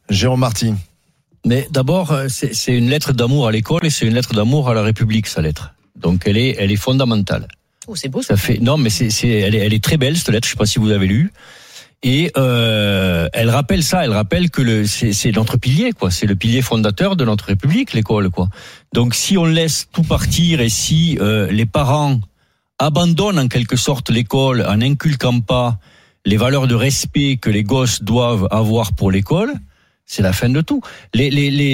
Jérôme Marty. Mais d'abord, c'est une lettre d'amour à l'école et c'est une lettre d'amour à la République, sa lettre. Donc elle est fondamentale. Oh, c'est beau. Ça fait non, mais elle est très belle cette lettre. Je sais pas si vous avez lu. Et elle rappelle ça. Elle rappelle que c'est notre pilier, quoi. C'est le pilier fondateur de notre République, l'école, quoi. Donc si on laisse tout partir et si les parents abandonnent en quelque sorte l'école en inculquant pas les valeurs de respect que les gosses doivent avoir pour l'école, c'est la fin de tout. Les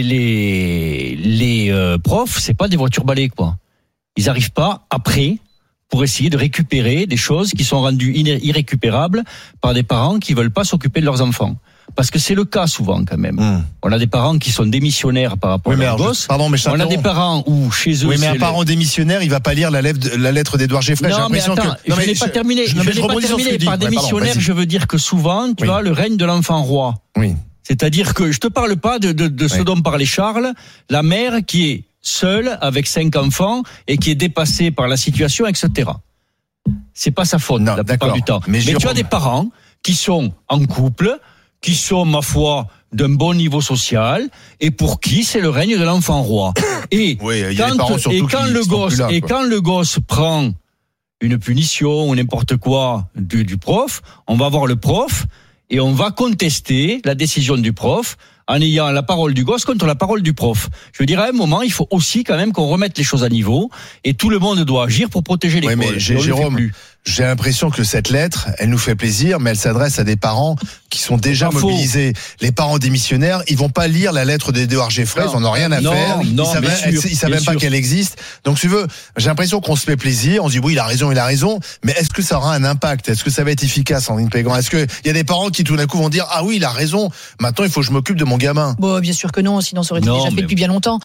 profs, c'est pas des voitures balais, quoi. Ils arrivent pas après pour essayer de récupérer des choses qui sont rendues irrécupérables par des parents qui veulent pas s'occuper de leurs enfants. Parce que c'est le cas souvent quand même. On a des parents qui sont démissionnaires par rapport à leurs gosses. Pardon, mais on a des parents où chez eux. Oui, mais un parent démissionnaire, il va pas lire la lettre d'Édouard Geffray. Non, mais attends, je n'ai pas terminé. Je n'ai pas terminé. Par démissionnaire, je veux dire que souvent, tu as le règne de l'enfant roi. Oui. C'est-à-dire que je te parle pas de ce dont parlait Charles, la mère qui est seule avec 5 enfants et qui est dépassée par la situation, etc. C'est pas sa faute la plupart du temps. Mais tu as des parents qui sont en couple, qui sont, ma foi, d'un bon niveau social et pour qui c'est le règne de l'enfant roi. Et quand le gosse prend une punition ou n'importe quoi du prof, on va voir le prof et on va contester la décision du prof en ayant la parole du gosse contre la parole du prof. Je veux dire, à un moment, il faut aussi quand même qu'on remette les choses à niveau et tout le monde doit agir pour protéger l'école. Oui, mais Jérôme, j'ai l'impression que cette lettre, elle nous fait plaisir, mais elle s'adresse à des parents qui sont déjà mobilisés. Les parents démissionnaires, ils vont pas lire la lettre d'Édouard Geffray, ils en ont rien à faire. Ils savent même pas qu'elle existe. Donc, tu veux, j'ai l'impression qu'on se fait plaisir, on se dit oui, il a raison, mais est-ce que ça aura un impact? Est-ce que ça va être efficace en Pégrand? Est-ce que il y a des parents qui tout d'un coup vont dire ah oui, il a raison, maintenant il faut que je m'occupe de mon gamin? Bon, bien sûr que non, sinon ça aurait été déjà fait depuis bien longtemps.